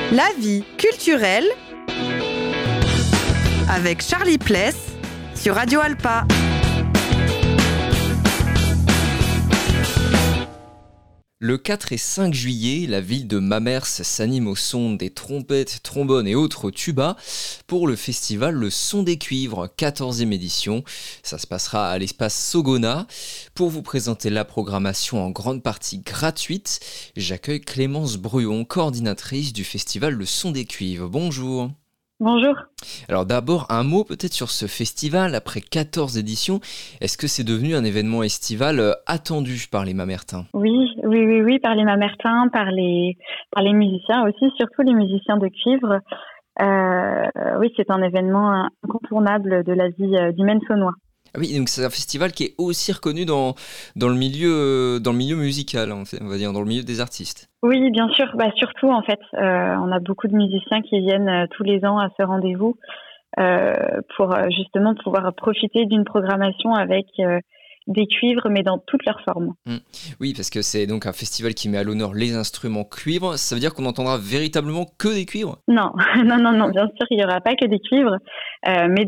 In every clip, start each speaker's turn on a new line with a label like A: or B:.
A: La vie culturelle avec Charlie Pless sur Radio Alpa.
B: Le 4 et 5 juillet, la ville de Mamers s'anime au son des trompettes, trombones et autres tubas pour le festival Le Son des Cuivres, 14e édition. Ça se passera à l'espace Sogona. Pour vous présenter la programmation en grande partie gratuite, j'accueille Clémence Bruon, coordinatrice du festival Le Son des Cuivres. Bonjour.
C: Bonjour.
B: Alors d'abord, un mot peut-être sur ce festival. Après 14 éditions, est-ce que c'est devenu un événement estival attendu par les Mamertins ?
C: Oui, par les Mamertins, par les musiciens aussi, surtout les musiciens de cuivre. Oui, c'est un événement incontournable de la vie du Maine-Saunois.
B: Ah oui, donc c'est un festival qui est aussi reconnu dans le milieu musical, on va dire, dans le milieu des artistes.
C: Oui, bien sûr. Surtout, en fait, on a beaucoup de musiciens qui viennent tous les ans à ce rendez-vous pour justement pouvoir profiter d'une programmation avec des cuivres, mais dans toutes leurs formes.
B: Oui, parce que c'est donc un festival qui met à l'honneur les instruments cuivres. Ça veut dire qu'on n'entendra véritablement que des cuivres ?
C: Non, bien sûr, il n'y aura pas que des cuivres, mais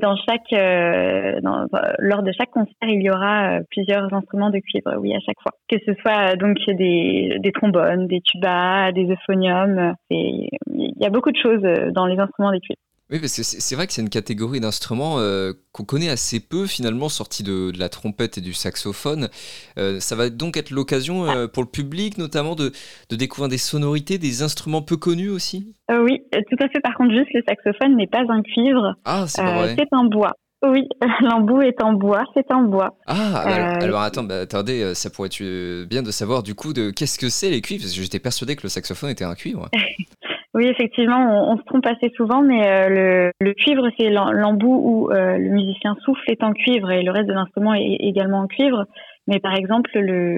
C: lors de chaque concert, il y aura plusieurs instruments de cuivre, oui, à chaque fois. Que ce soit donc des trombones, des tubas, des euphoniums, il y a beaucoup de choses dans les instruments des cuivres.
B: Oui, parce que c'est vrai que c'est une catégorie d'instruments qu'on connaît assez peu, finalement, sortis de la trompette et du saxophone. Ça va donc être l'occasion pour le public, notamment, de découvrir des sonorités, des instruments peu connus aussi ?
C: Oui, tout à fait. Par contre, juste, le saxophone n'est pas un cuivre.
B: Ah, c'est pas vrai.
C: C'est un bois. Oui, l'embout est en bois, c'est un bois.
B: Ah, alors attendez, ça pourrait être bien de savoir du coup de qu'est-ce que c'est les cuivres, parce que j'étais persuadé que le saxophone était un cuivre.
C: Oui, effectivement, on se trompe assez souvent, mais le cuivre, c'est l'embout où le musicien souffle est en cuivre et le reste de l'instrument est également en cuivre. Mais par exemple,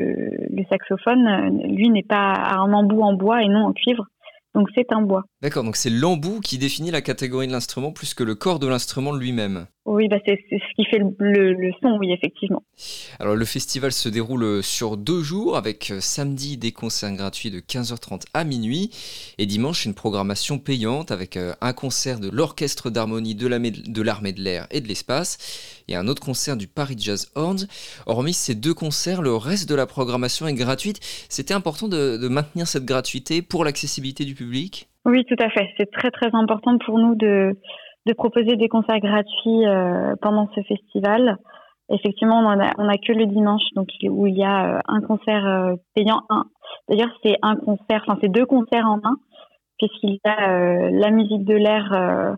C: le saxophone, lui, n'est pas un embout en bois et non en cuivre. Donc c'est un bois.
B: D'accord, donc c'est l'embout qui définit la catégorie de l'instrument plus que le corps de l'instrument lui-même.
C: Oui, c'est ce qui fait le son, oui, effectivement.
B: Alors le festival se déroule sur 2 jours avec samedi des concerts gratuits de 15h30 à minuit et dimanche une programmation payante avec un concert de l'Orchestre d'harmonie de l'Armée de l'air et de l'espace et un autre concert du Paris Jazz Horns. Hormis ces 2 concerts, le reste de la programmation est gratuite. C'était important de maintenir cette gratuité pour l'accessibilité du public ?
C: Oui, tout à fait. C'est très très important pour nous de proposer des concerts gratuits pendant ce festival. Effectivement, on a que le dimanche, donc où il y a un concert payant. D'ailleurs, c'est c'est 2 concerts en un, puisqu'il y a la musique de l'air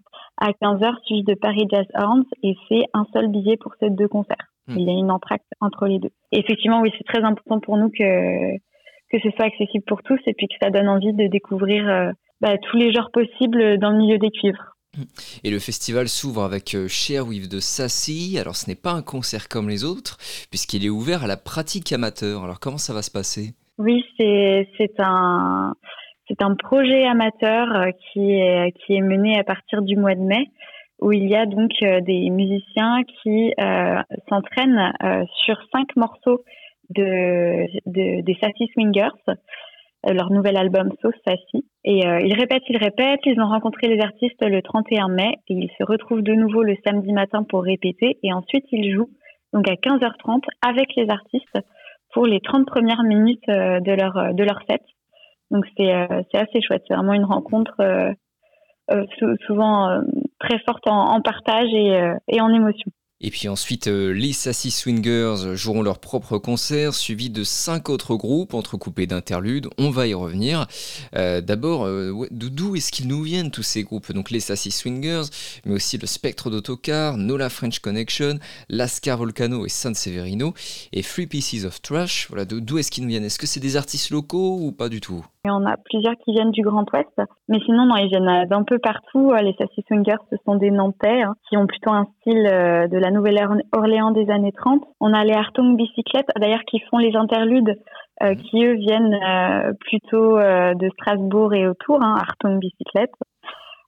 C: à 15h, suivi de Paris Jazz Horns, et c'est un seul billet pour ces 2 concerts. Il y a une entracte entre les deux. Et effectivement, oui, c'est très important pour nous que ce soit accessible pour tous et puis que ça donne envie de découvrir tous les genres possibles dans le milieu des cuivres.
B: Et le festival s'ouvre avec Share with the Sassy. Alors ce n'est pas un concert comme les autres, puisqu'il est ouvert à la pratique amateur. Alors comment ça va se passer ?
C: Oui, c'est un projet amateur qui est mené à partir du mois de mai, où il y a donc des musiciens qui s'entraînent sur 5 morceaux des Sassy Swingers, leur nouvel album Sauce Sassy. Et ils répètent. Ils ont rencontré les artistes le 31 mai et ils se retrouvent de nouveau le samedi matin pour répéter. Et ensuite, ils jouent donc à 15h30 avec les artistes pour les 30 premières minutes de leur set. Donc c'est assez chouette. C'est vraiment une rencontre souvent très forte en partage et en émotion.
B: Et puis ensuite, les Sassy Swingers joueront leur propre concert, suivi de 5 autres groupes entrecoupés d'interludes. On va y revenir. D'abord, d'où est-ce qu'ils nous viennent tous ces groupes ? Donc les Sassy Swingers, mais aussi le Spectre d'Autocar, Nola French Connection, Lascar Volcano et San Severino, et Three Pieces of Trash. Voilà, d'où est-ce qu'ils nous viennent ? Est-ce que c'est des artistes locaux ou pas du tout ?
C: Il y en a plusieurs qui viennent du Grand Ouest, mais sinon, non, ils viennent d'un peu partout. Les Sassy Swingers, ce sont des Nantais qui ont plutôt un style de la Nouvelle-Orléans des années 30. On a les Hartong Bicyclette, d'ailleurs, qui font les interludes, qui, eux, viennent plutôt de Strasbourg et autour, Hartong Bicyclette.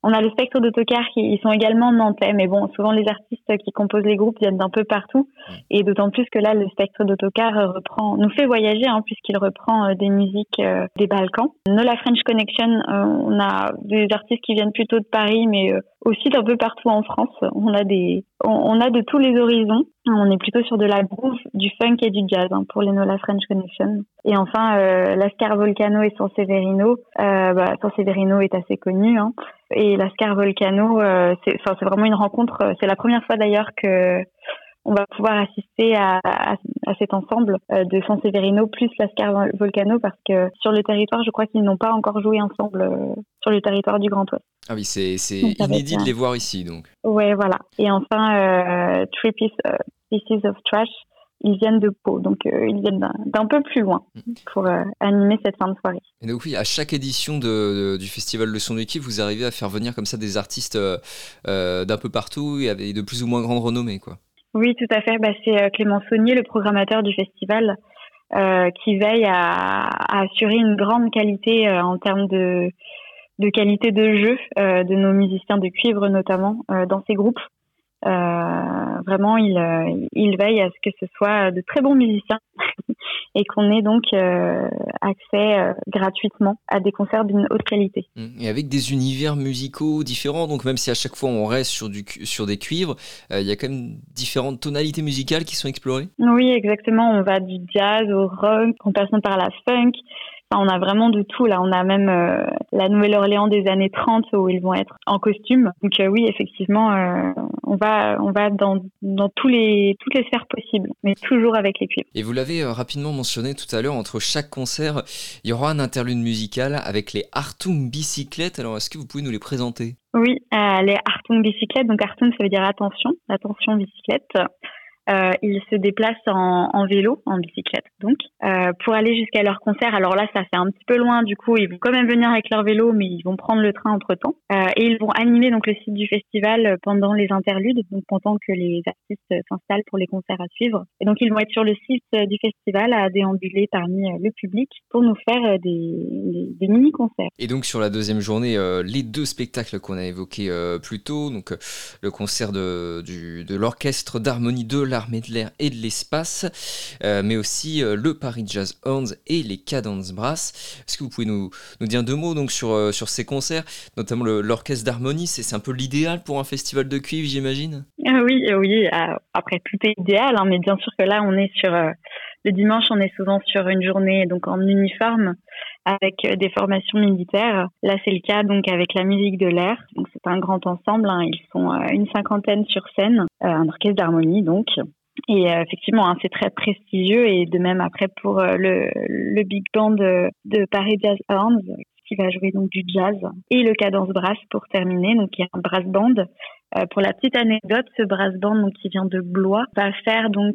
C: On a le Spectre d'Autocar ils sont également nantais, mais bon, souvent les artistes qui composent les groupes viennent d'un peu partout, et d'autant plus que là, le Spectre d'Autocar nous fait voyager, puisqu'il reprend des musiques des Balkans. Nola French Connection, on a des artistes qui viennent plutôt de Paris, mais aussi d'un peu partout en France. On a de tous les horizons. On est plutôt sur de la groove, du funk et du jazz pour les Nola French Connection. Et enfin, Lascar Volcano et San Severino. San Severino est assez connu, et Lascar Volcano, c'est vraiment une rencontre. C'est la première fois d'ailleurs que on va pouvoir assister à cet ensemble de San Severino plus Lascar Volcano, parce que sur le territoire, je crois qu'ils n'ont pas encore joué ensemble sur le territoire du Grand Ouest.
B: Ah oui, c'est inédit de les voir ici, donc.
C: Ouais, voilà. Et enfin, Three Pieces of Trash, ils viennent de Pau, donc ils viennent d'un peu plus loin pour animer cette fin de soirée.
B: Et donc oui, à chaque édition du Festival Le Son du Kiff, vous arrivez à faire venir comme ça des artistes d'un peu partout et avec de plus ou moins grande renommée, quoi.
C: Oui, tout à fait. C'est Clément Saunier, le programmateur du festival, qui veille à assurer une grande qualité en termes de qualité de jeu de nos musiciens de cuivre notamment dans ces groupes. Vraiment, il veille à ce que ce soit de très bons musiciens et qu'on ait donc accès gratuitement à des concerts d'une haute qualité.
B: Et avec des univers musicaux différents, donc même si à chaque fois on reste sur des cuivres, il y a quand même différentes tonalités musicales qui sont explorées.
C: Oui, exactement. On va du jazz au rock, en passant par la funk. On a vraiment de tout, là. On a même la Nouvelle-Orléans des années 30 où ils vont être en costume. Donc oui, effectivement, on va dans toutes les sphères possibles, mais toujours avec les cuivres.
B: Et vous l'avez rapidement mentionné tout à l'heure, entre chaque concert, il y aura un interlude musical avec les Hartung Bicyclettes. Alors, est-ce que vous pouvez nous les présenter ?
C: Oui, les Hartung Bicyclettes. Donc Hartung, ça veut dire attention bicyclette. Ils se déplacent en vélo, en bicyclette donc, pour aller jusqu'à leur concert. Alors là, ça fait un petit peu loin, du coup, ils vont quand même venir avec leur vélo, mais ils vont prendre le train entre-temps. Et ils vont animer donc le site du festival pendant les interludes, donc pendant que les artistes s'installent pour les concerts à suivre. Et donc, ils vont être sur le site du festival à déambuler parmi le public pour nous faire des mini-concerts.
B: Et donc, sur la deuxième journée, les deux spectacles qu'on a évoqués plus tôt, donc le concert de l'Orchestre d'Harmonie de l'Armée de l'Air et de l'Espace, mais aussi le Paris Jazz Horns et les Cadence Brass. Est-ce que vous pouvez nous dire deux mots donc, sur ces concerts, notamment l'Orchestre d'Harmonie, c'est un peu l'idéal pour un festival de cuivre, j'imagine ?
C: Oui. Après, tout est idéal, mais bien sûr que là, on est sur... le dimanche, on est souvent sur une journée donc en uniforme avec des formations militaires. Là, c'est le cas donc avec la musique de l'air. Donc, c'est un grand ensemble. Ils sont une 50aine sur scène, un orchestre d'harmonie donc. Et effectivement, c'est très prestigieux. Et de même après pour le big band de Paris Jazz Horns qui va jouer donc du jazz, et le Cadence Brass pour terminer. Donc, il y a un brass band. Pour la petite anecdote, ce brass band donc, qui vient de Blois va faire donc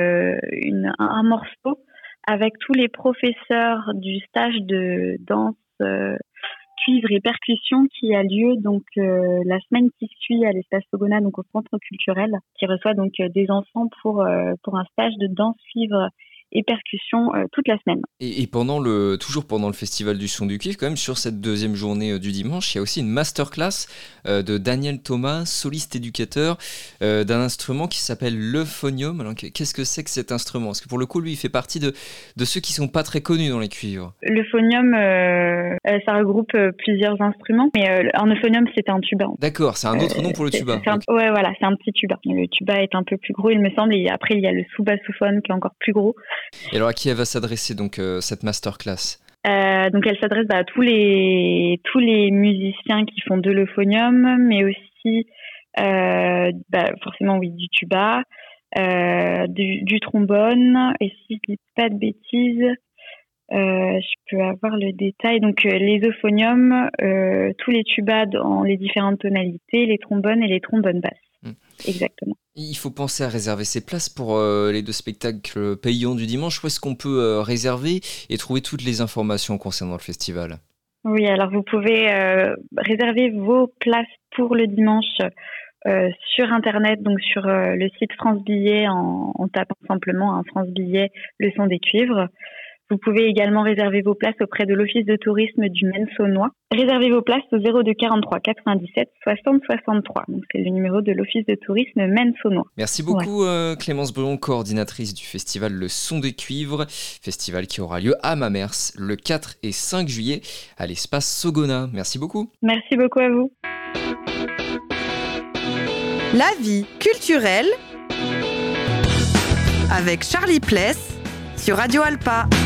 C: un morceau avec tous les professeurs du stage de danse, cuivre et percussion qui a lieu donc la semaine qui suit à l'espace Sogona, donc au centre culturel, qui reçoit donc des enfants pour un stage de danse, cuivre et percussion toute la semaine.
B: Et toujours pendant le Festival du Son du Kiff, quand même, sur cette deuxième journée du dimanche, il y a aussi une masterclass de Daniel Thomas, soliste éducateur, d'un instrument qui s'appelle l'euphonium. Alors, qu'est-ce que c'est que cet instrument ? Parce que pour le coup, lui, il fait partie de ceux qui sont pas très connus dans les cuivres.
C: L'euphonium, ça regroupe plusieurs instruments, mais un euphonium, c'est un tuba.
B: D'accord, c'est un autre nom pour le tuba.
C: Ouais, voilà, c'est un petit tuba. Le tuba est un peu plus gros, il me semble, et après, il y a le sous-bassophone qui est encore plus gros.
B: Et alors, à qui elle va s'adresser, donc, cette masterclass ?
C: Donc, elle s'adresse à tous les musiciens qui font de l'euphonium, mais aussi, forcément, oui, du tuba, du trombone, et si je dis pas de bêtises, je peux avoir le détail. Donc, les euphoniums, tous les tubas dans les différentes tonalités, les trombones et les trombones basses. Exactement.
B: Il faut penser à réserver ses places pour les deux spectacles payants du dimanche. Où est-ce qu'on peut réserver et trouver toutes les informations concernant le festival ?
C: Oui, alors vous pouvez réserver vos places pour le dimanche sur Internet, donc sur le site France Billet en tapant simplement France Billet, le son des cuivres. Vous pouvez également réserver vos places auprès de l'Office de tourisme du Maine saunois. Réservez vos places au 02 43 97 60 63. Donc c'est le numéro de l'Office de tourisme Maine saunois.
B: Merci beaucoup Clémence Bellon, coordinatrice du festival Le Son des Cuivres, festival qui aura lieu à Mamers le 4 et 5 juillet à l'espace Sogona. Merci beaucoup.
C: Merci beaucoup à vous.
A: La vie culturelle avec Charlie Pless sur Radio Alpa.